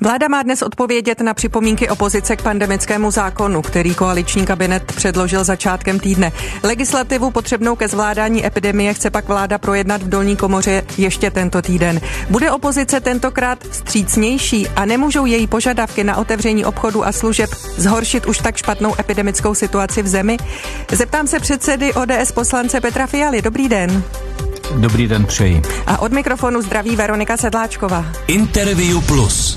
Vláda má dnes odpovědět na připomínky opozice k pandemickému zákonu, který koaliční kabinet předložil začátkem týdne. Legislativu potřebnou ke zvládání epidemie chce pak vláda projednat v dolní komoře ještě tento týden. Bude opozice tentokrát vstřícnější a nemůžou její požadavky na otevření obchodu a služeb zhoršit už tak špatnou epidemickou situaci v zemi? Zeptám se předsedy ODS poslance Petra Fialy. Dobrý den. Dobrý den přeji. A od mikrofonu zdraví Veronika Sedláčková. Interview Plus.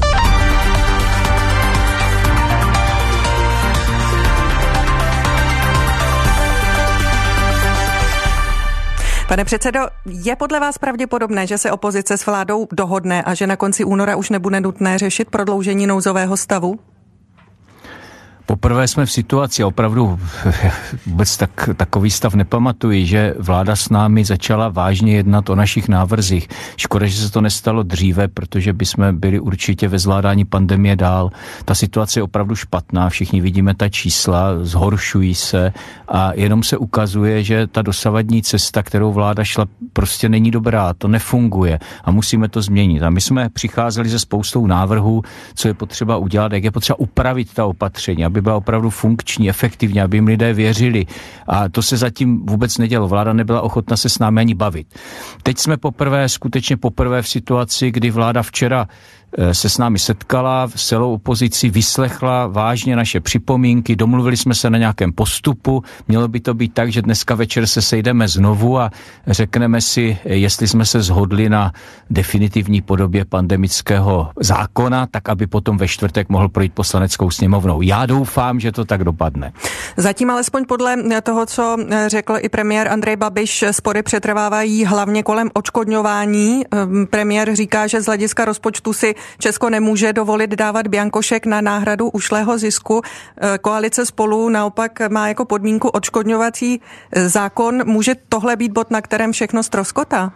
Pane předsedo, je podle vás pravděpodobné, že se opozice s vládou dohodne a že na konci února už nebude nutné řešit prodloužení nouzového stavu? Poprvé jsme v situaci, opravdu vůbec takový stav nepamatuji, že vláda s námi začala vážně jednat o našich návrzích. Škoda, že se to nestalo dříve, protože bychom byli určitě ve zvládání pandemie dál. Ta situace je opravdu špatná, všichni vidíme ta čísla, zhoršují se a jenom se ukazuje, že ta dosavadní cesta, kterou vláda šla, prostě není dobrá, to nefunguje a musíme to změnit. A my jsme přicházeli se spoustou návrhů, co je potřeba udělat, jak je potřeba upravit ta opatření, aby byla opravdu funkční, efektivní, aby jim lidé věřili. A to se zatím vůbec nedělo. Vláda nebyla ochotna se s námi ani bavit. Teď jsme skutečně poprvé v situaci, kdy vláda včera se s námi setkala, s celou opozicí vyslechla vážně naše připomínky, domluvili jsme se na nějakém postupu, mělo by to být tak, že dneska večer se sejdeme znovu a řekneme si, jestli jsme se shodli na definitivní podobě pandemického zákona, tak aby potom ve čtvrtek mohl projít poslaneckou sněmovnou. Já doufám, že to tak dopadne. Zatím alespoň podle toho, co řekl i premiér Andrej Babiš, spory přetrvávají hlavně kolem odškodňování. Premiér říká, že z hlediska rozpočtu si Česko nemůže dovolit dávat biankošek na náhradu ušlého zisku. Koalice Spolu naopak má jako podmínku odškodňovací zákon. Může tohle být bod, na kterém všechno ztroskotá?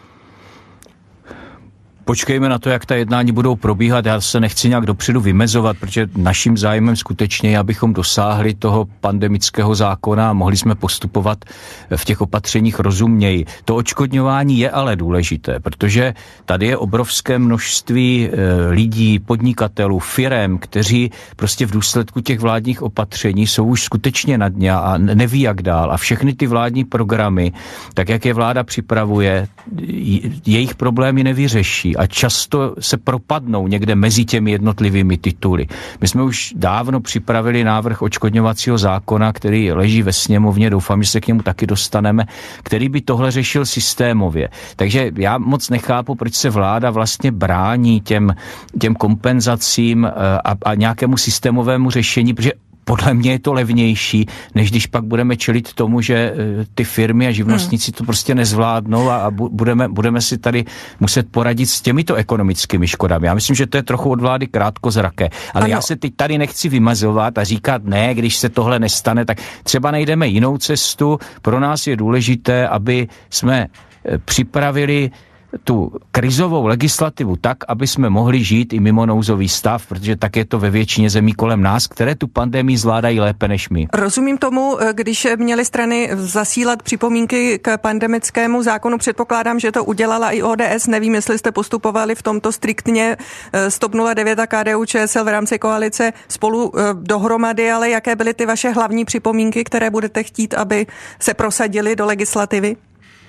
Počkejme na to, jak ta jednání budou probíhat. Já se nechci nějak dopředu vymezovat, protože naším zájmem skutečně je, abychom dosáhli toho pandemického zákona a mohli jsme postupovat v těch opatřeních rozumněji. To odškodňování je ale důležité, protože tady je obrovské množství lidí, podnikatelů, firem, kteří prostě v důsledku těch vládních opatření jsou už skutečně na dně a neví, jak dál. A všechny ty vládní programy, tak jak je vláda připravuje, jejich problémy nevyřeší. A často se propadnou někde mezi těmi jednotlivými tituly. My jsme už dávno připravili návrh odškodňovacího zákona, který leží ve sněmovně, doufám, že se k němu taky dostaneme, který by tohle řešil systémově. Takže já moc nechápu, proč se vláda vlastně brání těm kompenzacím a nějakému systémovému řešení, protože podle mě je to levnější, než když pak budeme čelit tomu, že ty firmy a živnostníci to prostě nezvládnou a budeme si tady muset poradit s těmito ekonomickými škodami. Já myslím, že to je trochu od vlády krátkozraké. Ale ano. Já se teď tady nechci vymazovat a říkat ne, když se tohle nestane, tak třeba najdeme jinou cestu. Pro nás je důležité, aby jsme připravili tu krizovou legislativu tak, aby jsme mohli žít i mimo nouzový stav, protože tak je to ve většině zemí kolem nás, které tu pandemii zvládají lépe než my. Rozumím tomu, když měly strany zasílat připomínky k pandemickému zákonu, předpokládám, že to udělala i ODS. Nevím, jestli jste postupovali v tomto striktně TOP 09 a KDU-ČSL v rámci koalice Spolu dohromady, ale jaké byly ty vaše hlavní připomínky, které budete chtít, aby se prosadily do legislativy?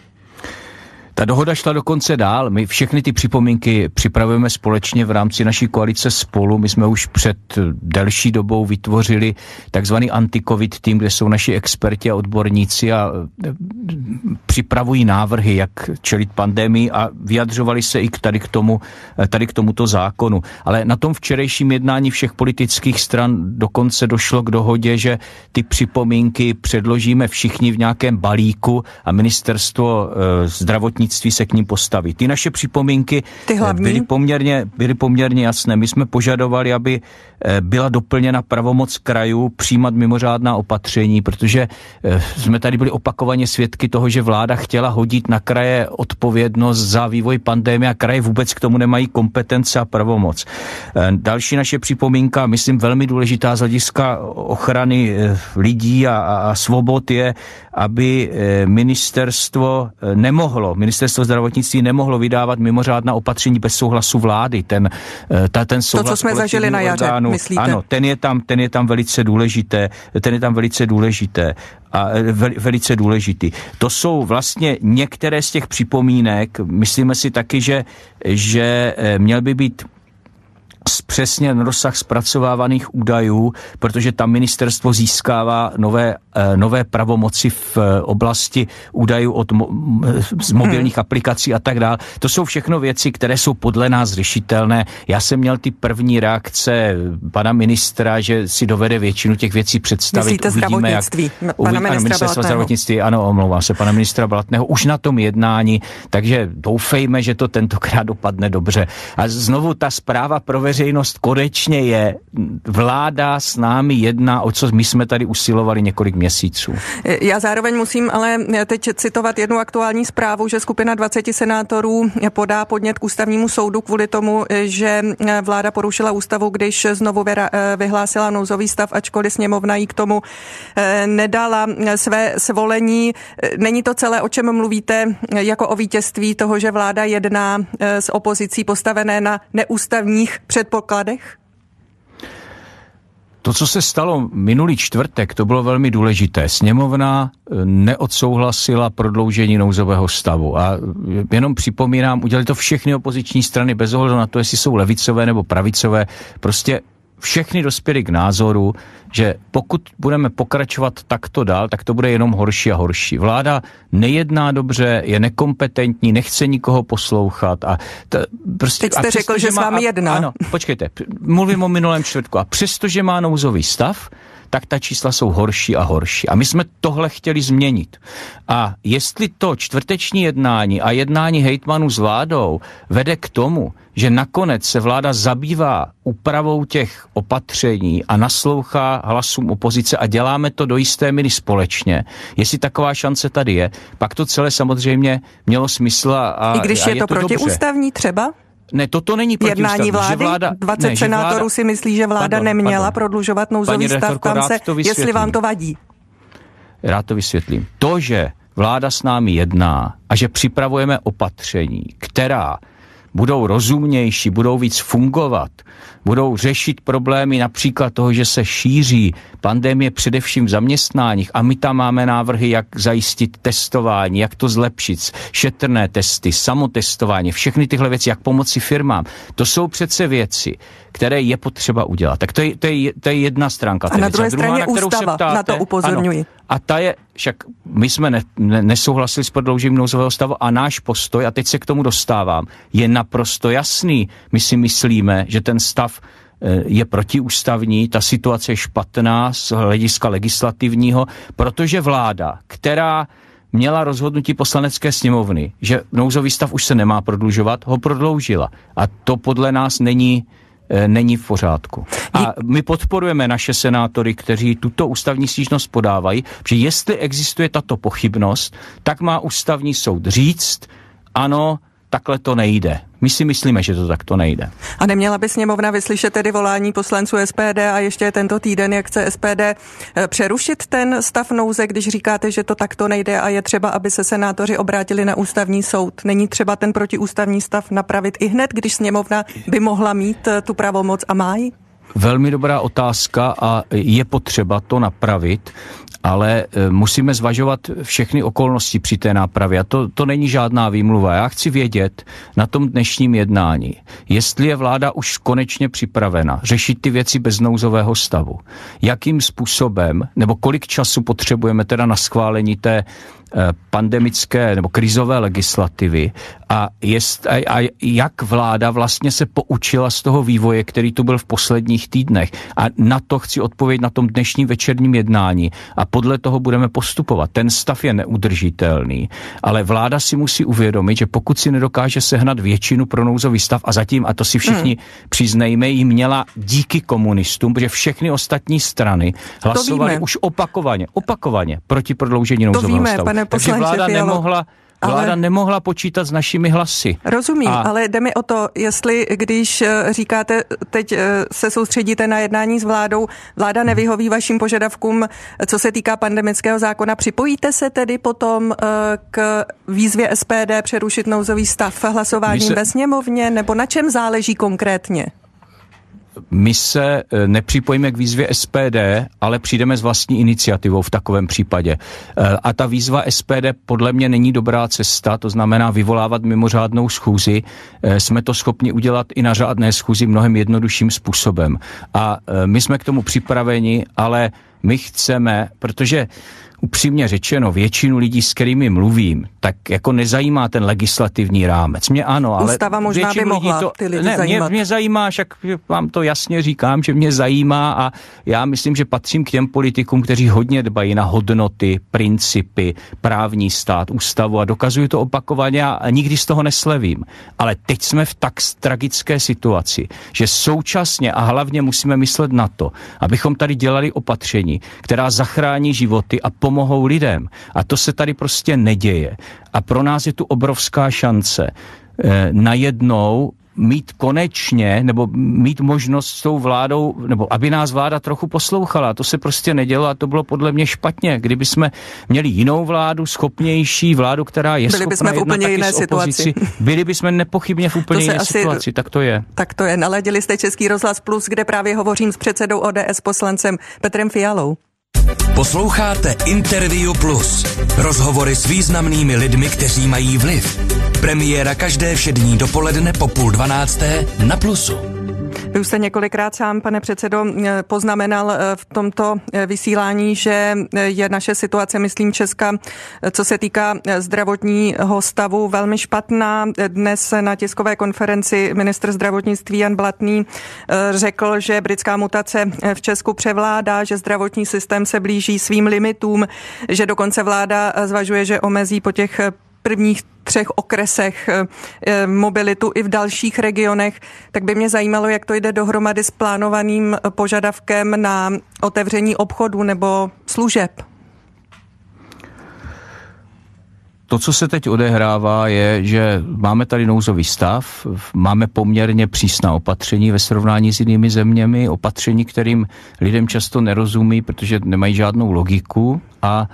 Ta dohoda šla dokonce dál. My všechny ty připomínky připravujeme společně v rámci naší koalice Spolu. My jsme už před delší dobou vytvořili takzvaný anti-covid tým, kde jsou naši experti a odborníci a připravují návrhy, jak čelit pandemii a vyjadřovali se i tady k tomuto zákonu. Ale na tom včerejším jednání všech politických stran dokonce došlo k dohodě, že ty připomínky předložíme všichni v nějakém balíku a ministerstvo zdravotnictví se k ním postaví. Ty naše připomínky byly poměrně jasné. My jsme požadovali, aby byla doplněna pravomoc krajů přijímat mimořádná opatření, protože jsme tady byli opakovaně svědky toho, že vláda chtěla hodit na kraje odpovědnost za vývoj pandemie a kraje vůbec k tomu nemají kompetence a pravomoc. Další naše připomínka, myslím velmi důležitá z hlediska ochrany lidí a svobod je, aby ministerstvo ministerstvo zdravotnictví nemohlo vydávat mimořádná opatření bez souhlasu vlády. Ten souhlas to, co jsme zažili na jaře, myslíte? Ano, ten je tam velice důležité. A velice důležitý. To jsou vlastně některé z těch připomínek. Myslíme si taky, že měl by být zpřesněn rozsah zpracovávaných údajů, protože tam ministerstvo získává nové pravomoci v oblasti údajů z mobilních aplikací a tak dále. To jsou všechno věci, které jsou podle nás řešitelné. Já jsem měl ty první reakce pana ministra, že si dovede většinu těch věcí představit. Myslíte zdravotnictví? Pana ministra zdravotnictví, ano, omlouvám se, pana ministra Blatného, už na tom jednání, takže doufejme, že to tentokrát dopadne dobře. A znovu ta zpráva pro veřejnost konečně je, vláda s námi jedná, o co my jsme tady usilovali několik měsíců. Já zároveň musím ale teď citovat jednu aktuální zprávu, že skupina 20 senátorů podá podnět k ústavnímu soudu kvůli tomu, že vláda porušila ústavu, když znovu vyhlásila nouzový stav, ačkoliv sněmovna jí k tomu nedala své svolení. Není to celé, o čem mluvíte, jako o vítězství toho, že vláda jedná s opozicí postavené na neústavních předpokladech? To, co se stalo minulý čtvrtek, to bylo velmi důležité. Sněmovna neodsouhlasila prodloužení nouzového stavu a jenom připomínám, udělali to všechny opoziční strany bez ohledu na to, jestli jsou levicové nebo pravicové. Prostě všechny dospěli k názoru, že pokud budeme pokračovat takto dál, tak to bude jenom horší a horší. Vláda nejedná dobře, je nekompetentní, nechce nikoho poslouchat. A teď jste řekl, že s vámi jedná. Ano, počkejte, mluvím o minulém čtvrtku. A přestože má nouzový stav, tak ta čísla jsou horší a horší. A my jsme tohle chtěli změnit. A jestli to čtvrteční jednání a jednání hejtmanů s vládou vede k tomu, že nakonec se vláda zabývá úpravou těch opatření a naslouchá hlasům opozice a děláme to do jisté míry společně, jestli taková šance tady je, pak to celé samozřejmě mělo smysl a i když je to protiústavní třeba? Ne, toto není protiústavní. Jednání vlády? 20 senátorů si myslí, že vláda neměla prodlužovat nouzový stav. Jestli vám to vadí. Rád to vysvětlím. To, že vláda s námi jedná a že připravujeme opatření, která budou rozumnější, budou víc fungovat, budou řešit problémy například toho, že se šíří pandemie především v zaměstnáních a my tam máme návrhy, jak zajistit testování, jak to zlepšit, šetrné testy, samotestování, všechny tyhle věci, jak pomoci firmám. To jsou přece věci, které je potřeba udělat. Tak to je jedna stránka. A na druhé straně ústava, na to upozorňuji. Ano, a ta je, však my jsme nesouhlasili s prodloužením nouzového stavu a náš postoj, a teď se k tomu dostávám, je naprosto jasný. My si myslíme, že ten stav je protiústavní, ta situace je špatná z hlediska legislativního, protože vláda, která měla rozhodnutí poslanecké sněmovny, že nouzový stav už se nemá prodlužovat, ho prodloužila. A to podle nás není v pořádku. A my podporujeme naše senátory, kteří tuto ústavní stížnost podávají, že jestli existuje tato pochybnost, tak má ústavní soud říct, ano, takhle to nejde. My si myslíme, že to takto nejde. A neměla by sněmovna vyslyšet tedy volání poslanců SPD a ještě tento týden, jak chce SPD přerušit ten stav nouze, když říkáte, že to takto nejde a je třeba, aby se senátoři obrátili na ústavní soud. Není třeba ten protiústavní stav napravit i hned, když sněmovna by mohla mít tu pravomoc a má ji? Velmi dobrá otázka a je potřeba to napravit, ale musíme zvažovat všechny okolnosti při té nápravě a to není žádná výmluva. Já chci vědět na tom dnešním jednání, jestli je vláda už konečně připravena řešit ty věci bez nouzového stavu. Jakým způsobem, nebo kolik času potřebujeme teda na schválení té pandemické nebo krizové legislativy a jak vláda vlastně se poučila z toho vývoje, který tu byl v posledních týdnech. A na to chci odpovědět na tom dnešním večerním jednání a podle toho budeme postupovat. Ten stav je neudržitelný, ale vláda si musí uvědomit, že pokud si nedokáže sehnat většinu pro nouzový stav a zatím, a to si všichni přiznejme, ji měla díky komunistům, protože všechny ostatní strany hlasovaly už opakovaně proti prodloužení nouzového stavu. Takže Vláda nemohla počítat s našimi hlasy. Rozumím, ale jde mi o to, jestli když říkáte, teď se soustředíte na jednání s vládou, vláda nevyhoví vašim požadavkům, co se týká pandemického zákona, připojíte se tedy potom k výzvě SPD přerušit nouzový stav hlasováním ve sněmovně, nebo na čem záleží konkrétně? My se nepřipojíme k výzvě SPD, ale přijdeme s vlastní iniciativou v takovém případě. A ta výzva SPD podle mě není dobrá cesta, to znamená vyvolávat mimořádnou schůzi. Jsme to schopni udělat i na řádné schůzi mnohem jednodušším způsobem. A my jsme k tomu připraveni, ale my chceme, protože upřímně řečeno, většinu lidí, s kterými mluvím, tak jako nezajímá ten legislativní rámec. Mě ano, ale Ústava možná by mohla ty lidi zajímat. Mě zajímá, však vám to jasně říkám, že mě zajímá a já myslím, že patřím k těm politikům, kteří hodně dbají na hodnoty, principy, právní stát, ústavu a dokazuju to opakovaně a nikdy z toho neslevím. Ale teď jsme v tak tragické situaci, že současně a hlavně musíme myslet na to, abychom tady dělali opatření, která zachrání životy a pomohou lidem. A to se tady prostě neděje. A pro nás je tu obrovská šance najednou mít konečně, nebo mít možnost s tou vládou, nebo aby nás vláda trochu poslouchala. To se prostě nedělo a to bylo podle mě špatně. Kdyby jsme měli jinou vládu, schopnější vládu, která je schopná jednat taky s opozici, byli bychom nepochybně v úplně jiné situaci. Tak to je. Tak to je. Naladili jste Český rozhlas Plus, kde právě hovořím s předsedou ODS poslancem Petrem Fialou. Posloucháte Interview Plus. Rozhovory s významnými lidmi, kteří mají vliv. Premiéra každé všední dopoledne po 11:30 na Plusu. Vy už jste několikrát sám, pane předsedo, poznamenal v tomto vysílání, že je naše situace, myslím Česka, co se týká zdravotního stavu, velmi špatná. Dnes na tiskové konferenci ministr zdravotnictví Jan Blatný řekl, že britská mutace v Česku převládá, že zdravotní systém se blíží svým limitům, že dokonce vláda zvažuje, že omezí po těch prvních 3 okresech mobilitu i v dalších regionech, tak by mě zajímalo, jak to jde dohromady s plánovaným požadavkem na otevření obchodu nebo služeb. To, co se teď odehrává, je, že máme tady nouzový stav, máme poměrně přísná opatření ve srovnání s jinými zeměmi, opatření, kterým lidem často nerozumí, protože nemají žádnou logiku a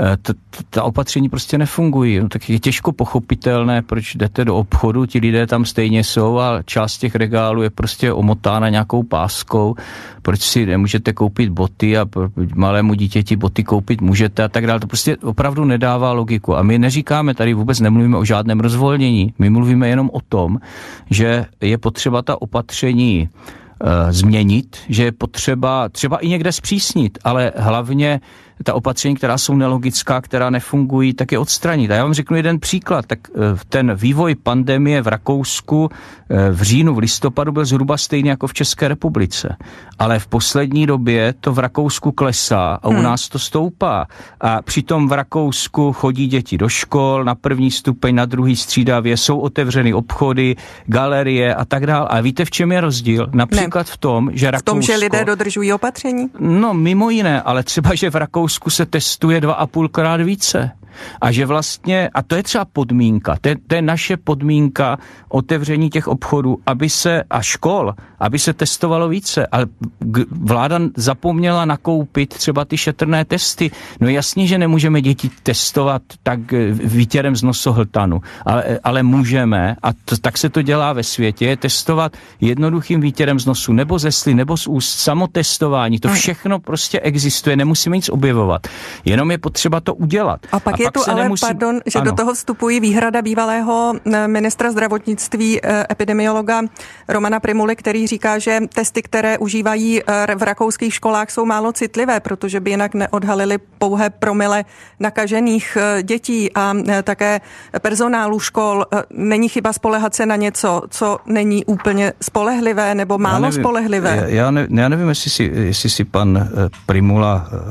ta opatření prostě nefungují. No, tak je těžko pochopitelné, proč jdete do obchodu, ti lidé tam stejně jsou a část těch regálů je prostě omotána nějakou páskou, proč si nemůžete koupit boty a malému dítěti boty koupit můžete a tak dále. To prostě opravdu nedává logiku. A my neříkáme, tady vůbec nemluvíme o žádném rozvolnění, my mluvíme jenom o tom, že je potřeba ta opatření změnit, že je potřeba třeba i někde zpřísnit, ale hlavně ta opatření, která jsou nelogická, která nefungují, tak je odstranit. A já vám řeknu jeden příklad. Tak ten vývoj pandemie v Rakousku v říjnu, v listopadu byl zhruba stejný jako v České republice. Ale v poslední době to v Rakousku klesá a u nás to stoupá. A přitom v Rakousku chodí děti do škol, na první stupeň, na druhý střídavě, jsou otevřeny obchody, galerie a tak dále. A víte, v čem je rozdíl? Například v tom, že Rakousko... V tom, že lidé dodržují opatření? No, mimo jiné, ale třeba, že v Rakousku se testuje 2,5krát více. A že vlastně, a to je třeba podmínka, to je naše podmínka otevření těch obchodů, a škol, aby se testovalo více. Ale vláda zapomněla nakoupit třeba ty šetrné testy. No jasně, že nemůžeme děti testovat tak výtěrem z nosohltanu, ale můžeme, a tak se to dělá ve světě, je testovat jednoduchým výtěrem z nosu, nebo ze sly, nebo z úst, samotestování. To všechno prostě existuje, nemusíme nic objevovat. Jenom je potřeba to udělat. A pak je tu ale, že ano. Do toho vstupují výhrada bývalého ministra zdravotnictví, epidemiologa Romana Prymuly, který říká, že testy, které užívají v rakouských školách, jsou málo citlivé, protože by jinak neodhalili pouhé promile nakažených dětí a také personálu škol. Není chyba spoléhat se na něco, co není úplně spolehlivé nebo málo spolehlivé? Já nevím, jestli si pan Prymula všimnul,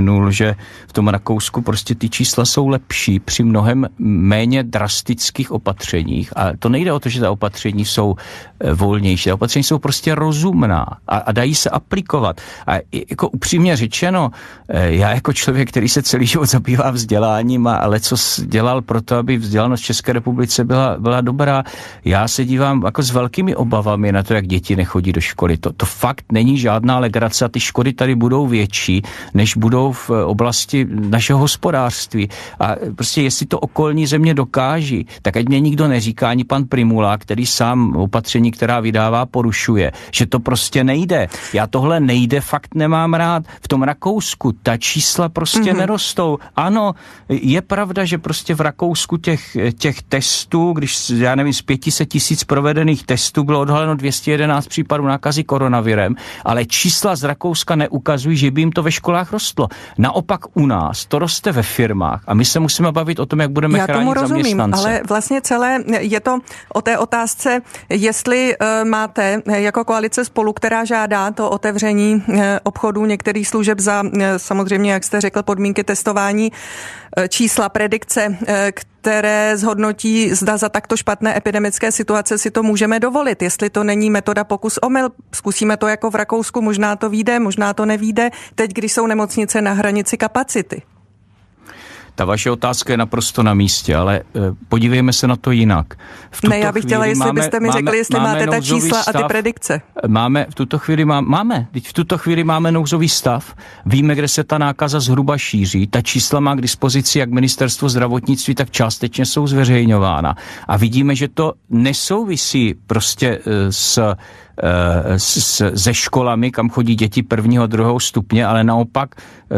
připomenul, že v tom Rakousku prostě ty čísla jsou lepší při mnohem méně drastických opatřeních. A to nejde o to, že ta opatření jsou volnější. Ta opatření jsou prostě rozumná a dají se aplikovat. A jako upřímně řečeno, já jako člověk, který se celý život zabývá vzděláním a lecos dělal pro to, aby vzdělanost v České republice byla dobrá, já se dívám jako s velkými obavami na to, jak děti nechodí do školy. To fakt není žádná legrace a ty škody tady budou větší, než budou v oblasti našeho hospodářství. A prostě jestli to okolní země dokáží, tak ať mě nikdo neříká, ani pan Primula, který sám opatření, která vydává, porušuje, že to prostě nejde. Já tohle nejde, fakt nemám rád. V tom Rakousku ta čísla prostě nerostou. Ano, je pravda, že prostě v Rakousku těch testů, když já nevím, z 500 000 provedených testů bylo odhaleno 211 případů nákazy koronavirem, ale čísla z Rakouska neukazují, že by jim to ve školách rostlo. Naopak u nás to roste ve firmách a my se musíme bavit o tom, jak budeme chránit zaměstnance. Já tomu rozumím, ale vlastně celé je to o té otázce, jestli máte jako koalice Spolu, která žádá to otevření obchodů některých služeb za samozřejmě, jak jste řekl, podmínky testování, čísla, predikce, které zhodnotí, zda za takto špatné epidemické situace si to můžeme dovolit. Jestli to není metoda pokus omyl, zkusíme to jako v Rakousku, možná to vyjde, možná to nevyjde, teď, když jsou nemocnice na hranici kapacity. Ta vaše otázka je naprosto na místě, ale podívejme se na to jinak. Já bych chtěla, jestli byste mi řekli, jestli máte ta čísla a ty predikce. V tuto chvíli máme nouzový stav. Víme, kde se ta nákaza zhruba šíří. Ta čísla má k dispozici jak ministerstvo zdravotnictví, tak částečně jsou zveřejňována. A vidíme, že to nesouvisí prostě se školami, kam chodí děti 1. a 2. stupně, ale naopak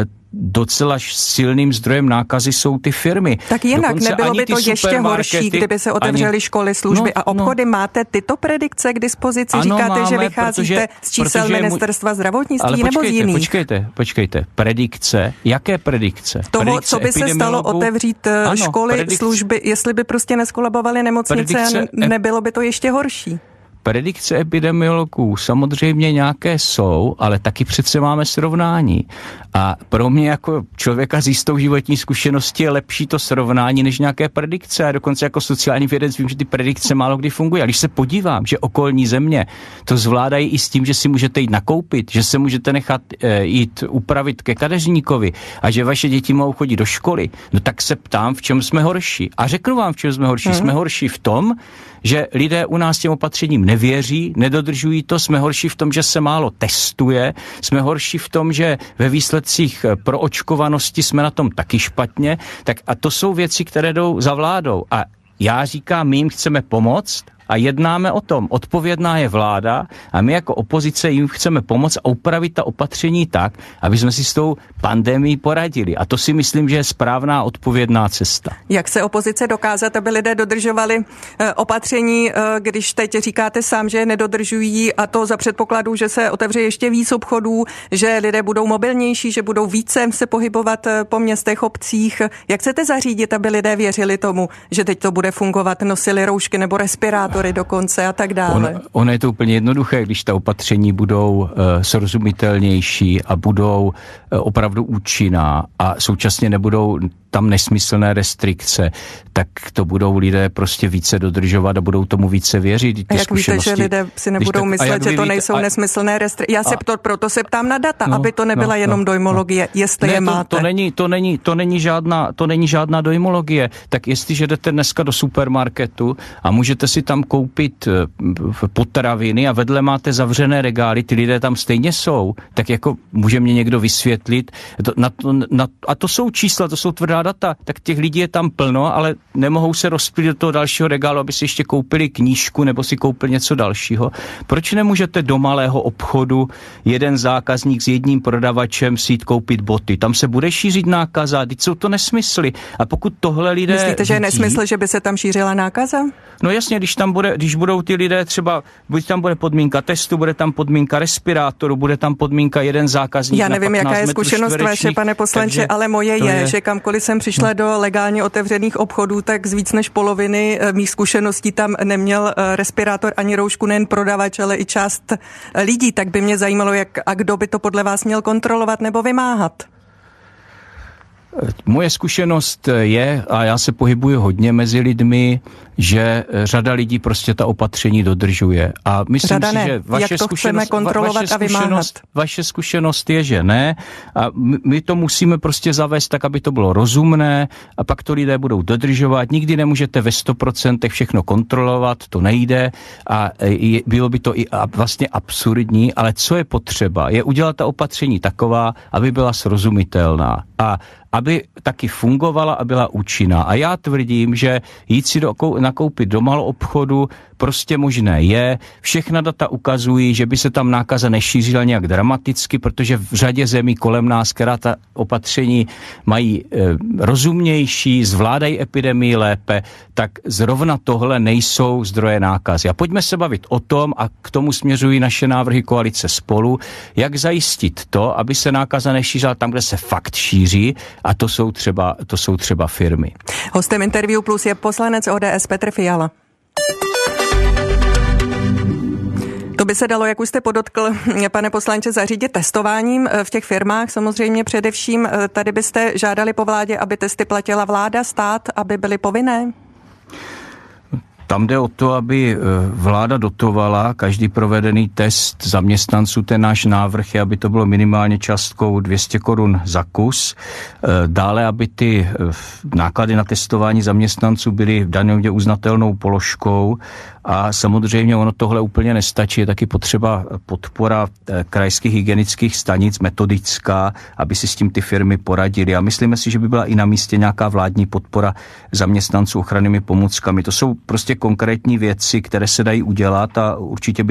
docela silným zdrojem nákazy jsou ty firmy. Tak jinak dokonce nebylo by to ještě horší, kdyby se otevřely školy, služby a obchody. Máte tyto predikce k dispozici? Ano, říkáte, máme, že vycházíte z čísel ministerstva zdravotnictví nebo z jiných? Počkejte. Predikce? Jaké predikce? Toho, predikce co by se stalo otevřít školy, služby, jestli by prostě neskolabovaly nemocnice a nebylo by to ještě horší? Predikce epidemiologů samozřejmě nějaké jsou, ale taky přece máme srovnání. A pro mě jako člověka s jistou životní zkušeností je lepší to srovnání než nějaké predikce. A dokonce jako sociální vědec vím, že ty predikce málo kdy fungují. A když se podívám, že okolní země to zvládají i s tím, že si můžete jít nakoupit, že se můžete nechat jít upravit ke kadeřníkovi a že vaše děti mohou chodit do školy, no tak se ptám, v čem jsme horší. A řeknu vám, v čem jsme horší. Jsme horší v tom, že lidé u nás těm opatřením nevěří, nedodržují to, jsme horší v tom, že se málo testuje, jsme horší v tom, že ve výsledcích proočkovanosti jsme na tom taky špatně, tak a to jsou věci, které jdou za vládou. A já říkám, my jim chceme pomoct a jednáme o tom. Odpovědná je vláda a my jako opozice jim chceme pomoct a upravit ta opatření tak, aby jsme si s tou pandemií poradili. A to si myslím, že je správná odpovědná cesta. Jak se opozice dokázat, aby lidé dodržovali opatření, když teď říkáte sám, že je nedodržují a to za předpokladu, že se otevře ještě víc obchodů, že lidé budou mobilnější, že budou více se pohybovat po městech, obcích. Jak chcete zařídit, aby lidé věřili tomu, že teď to bude fungovat, nosili roušky nebo respirátory dokonce a tak dále? Ono je to úplně jednoduché, když ta opatření budou srozumitelnější a budou opravdu účinná a současně nebudou tam nesmyslné restrikce, tak to budou lidé prostě více dodržovat a budou tomu více věřit. A jak víte, že lidé si nebudou myslet, že to nejsou nesmyslné restrikce? Já se proto se ptám na data, aby to nebyla jenom dojmologie, jestli je máte. To není žádná dojmologie. Tak jestliže jdete dneska do supermarketu a můžete si tam koupit potraviny a vedle máte zavřené regály, ty lidé tam stejně jsou, tak jako může mě někdo vysvětlit. A to jsou čísla, to jsou tvrdá data, tak těch lidí je tam plno, ale nemohou se rozplyt do toho dalšího regálu, aby si ještě koupili knížku nebo si koupili něco dalšího. Proč nemůžete do malého obchodu jeden zákazník s jedním prodavačem si jít koupit boty? Tam se bude šířit nákaza, teď jsou to nesmysly. A pokud tohle lidé myslíte, že je nesmysl, že by se tam šířila nákaza? No jasně, když budou ty lidé třeba, buď tam bude podmínka testu, bude tam podmínka respirátoru, bude tam podmínka jeden zákazník. Já nevím, jaká je zkušenost vaše, pane poslanče, takže ale moje je, že kamkoliv jsem přišla do legálně otevřených obchodů, tak z víc než poloviny mých zkušeností tam neměl respirátor ani roušku nejen prodavač, ale i část lidí. Tak by mě zajímalo, jak a kdo by to podle vás měl kontrolovat nebo vymáhat. Moje zkušenost je, a já se pohybuju hodně mezi lidmi, že řada lidí prostě ta opatření dodržuje. A myslím si, že vaše zkušenost je, že ne. A my to musíme prostě zavést tak, aby to bylo rozumné a pak to lidé budou dodržovat. Nikdy nemůžete ve 100% všechno kontrolovat, to nejde a bylo by to i vlastně absurdní, ale co je potřeba, je udělat ta opatření taková, aby byla srozumitelná a aby taky fungovala a byla účinná. A já tvrdím, že jít si nakoupit do maloobchodu prostě možné je. Všechna data ukazují, že by se tam nákaza nešířila nějak dramaticky, protože v řadě zemí kolem nás, která ta opatření mají rozumnější, zvládají epidemii lépe, tak zrovna tohle nejsou zdroje nákazy. A pojďme se bavit o tom, a k tomu směřují naše návrhy koalice Spolu, jak zajistit to, aby se nákaza nešířila tam, kde se fakt šíří, a to jsou třeba firmy. Hostem Interview Plus je poslanec ODS Petr Fiala. To by se dalo, jak už jste podotkl, pane poslanče, zařídit testováním v těch firmách. Samozřejmě především tady byste žádali po vládě, aby testy platila vláda, stát, aby byly povinné? Tam jde o to, aby vláda dotovala každý provedený test zaměstnanců. Ten náš návrh je, aby to bylo minimálně částkou 200 korun za kus. Dále, aby ty náklady na testování zaměstnanců byly daňově uznatelnou položkou. A samozřejmě ono tohle úplně nestačí, je taky potřeba podpora krajských hygienických stanic, metodická, aby si s tím ty firmy poradily. A myslíme si, že by byla i na místě nějaká vládní podpora zaměstnanců ochrannými pomůckami. To jsou prostě konkrétní věci, které se dají udělat a určitě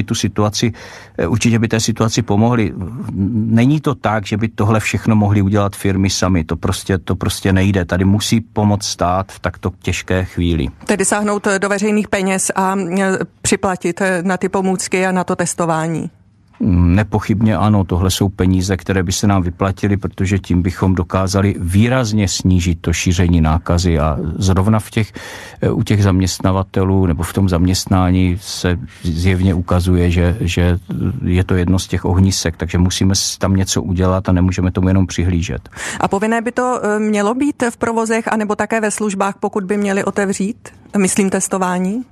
by té situaci pomohly. Není to tak, že by tohle všechno mohly udělat firmy sami. To prostě nejde. Tady musí pomoct stát v takto těžké chvíli. Tedy sáhnout do veřejných peněz a připlatit na ty pomůcky a na to testování. Nepochybně ano, tohle jsou peníze, které by se nám vyplatily, protože tím bychom dokázali výrazně snížit to šíření nákazy a zrovna u těch zaměstnavatelů nebo v tom zaměstnání se zjevně ukazuje, že je to jedno z těch ohnisek, takže musíme tam něco udělat a nemůžeme tomu jenom přihlížet. A povinné by to mělo být v provozech anebo také ve službách, pokud by měli otevřít, myslím testování?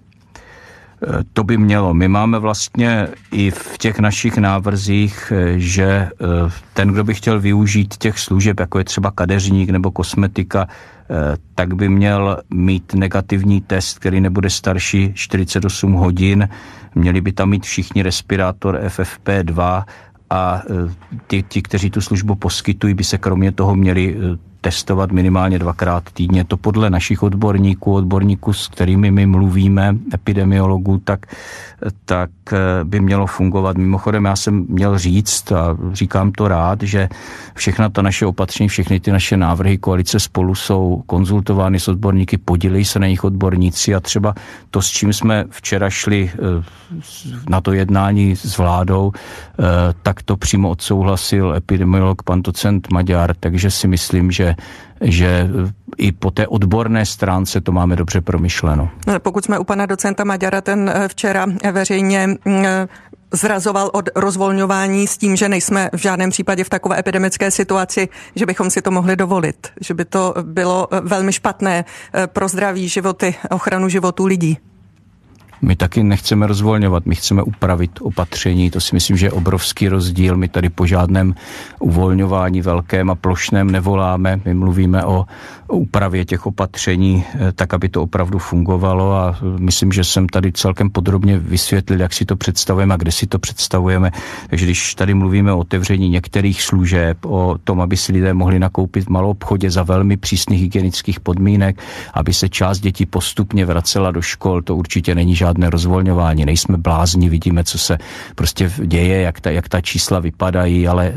To by mělo. My máme vlastně i v těch našich návrzích, že ten, kdo by chtěl využít těch služeb, jako je třeba kadeřník nebo kosmetika, tak by měl mít negativní test, který nebude starší 48 hodin. Měli by tam mít všichni respirátor FFP2 a ti, kteří tu službu poskytují, by se kromě toho měli testovat minimálně 2krát týdně. To podle našich odborníků, s kterými my mluvíme, epidemiologů, tak by mělo fungovat. Mimochodem, já jsem měl říct, a říkám to rád, že všechna ta naše opatření, všechny ty naše návrhy koalice Spolu jsou konzultovány s odborníky, podílejí se na nich odborníci a třeba to, s čím jsme včera šli na to jednání s vládou, tak to přímo odsouhlasil epidemiolog pan docent Maďar, takže si myslím, že i po té odborné stránce to máme dobře promyšleno. Pokud jsme u pana docenta Maďara, ten včera veřejně zrazoval od rozvolňování s tím, že nejsme v žádném případě v takové epidemické situaci, že bychom si to mohli dovolit, že by to bylo velmi špatné pro zdraví, životy, ochranu životů lidí. My taky nechceme rozvolňovat, my chceme upravit opatření, to si myslím, že je obrovský rozdíl. My tady po žádném uvolňování velkém a plošném nevoláme, my mluvíme o úpravě těch opatření tak, aby to opravdu fungovalo a myslím, že jsem tady celkem podrobně vysvětlil, jak si to představujeme a kde si to představujeme. Takže když tady mluvíme o otevření některých služeb, o tom, aby si lidé mohli nakoupit v maloobchodě za velmi přísných hygienických podmínek, aby se část dětí postupně vracela do škol, to určitě není žádné rozvolňování. Nejsme blázni, vidíme, co se prostě děje, jak ta čísla vypadají, ale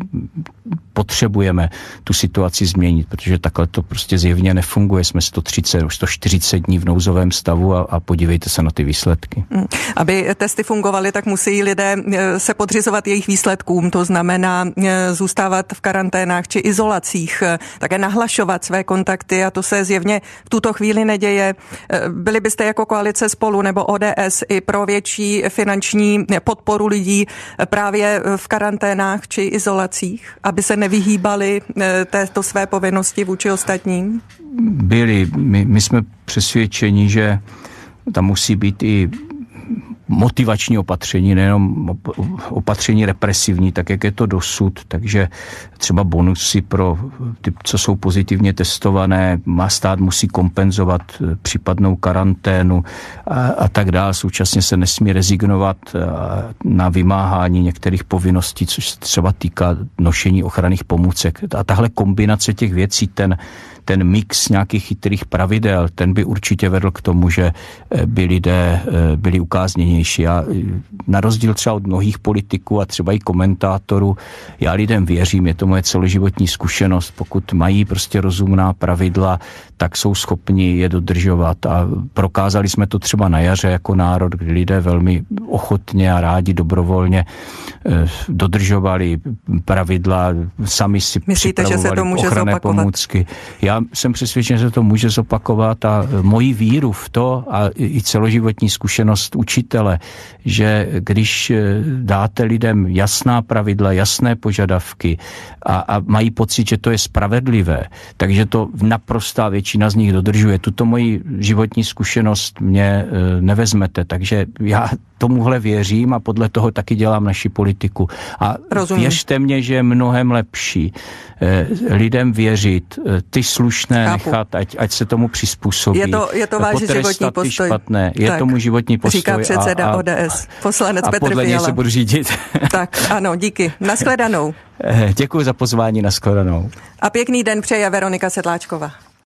potřebujeme tu situaci změnit, protože takhle to prostě zjevně nefunguje. Jsme 140 dní v nouzovém stavu a podívejte se na ty výsledky. Aby testy fungovaly, tak musí lidé se podřizovat jejich výsledkům, to znamená zůstávat v karanténách či izolacích, také nahlašovat své kontakty a to se zjevně v tuto chvíli neděje. Byli byste jako koalice Spolu nebo ODS i pro větší finanční podporu lidí právě v karanténách či izolacích, aby se nevyhýbali této své povinnosti vůči ostatním? Byli. My jsme přesvědčeni, že tam musí být i motivační opatření, nejenom opatření represivní, tak jak je to dosud, takže třeba bonusy pro ty, co jsou pozitivně testované, stát musí kompenzovat případnou karanténu a tak dále. Současně se nesmí rezignovat na vymáhání některých povinností, což se třeba týká nošení ochranných pomůcek. A tahle kombinace těch věcí, ten mix nějakých chytrých pravidel, ten by určitě vedl k tomu, že by lidé byli ukázněnější. Já na rozdíl třeba od mnohých politiků a třeba i komentátorů, já lidem věřím, je to moje celoživotní zkušenost. Pokud mají prostě rozumná pravidla, tak jsou schopni je dodržovat. A prokázali jsme to třeba na jaře jako národ, kdy lidé velmi ochotně a rádi dobrovolně dodržovali pravidla, sami si připravovali ochranné pomůcky. Já jsem přesvědčen, že to může zopakovat a moji víru v to a i celoživotní zkušenost učitele, že když dáte lidem jasná pravidla, jasné požadavky a mají pocit, že to je spravedlivé, takže to naprostá většina z nich dodržuje. Tuto moji životní zkušenost mě nevezmete, takže já tomuhle věřím a podle toho taky dělám naši politiku. A rozumím. Věřte mě, že je mnohem lepší lidem věřit, ty slušné nechat, ať se tomu přizpůsobí. Je to váš životní postoj. Špatné. Je tomu životní postoj. Říká předseda ODS, poslanec Petr Fiala. A podle něj se budu řídit. Tak, ano, díky. Nashledanou. Děkuji za pozvání, nashledanou. A pěkný den přeje Veronika Sedláčková.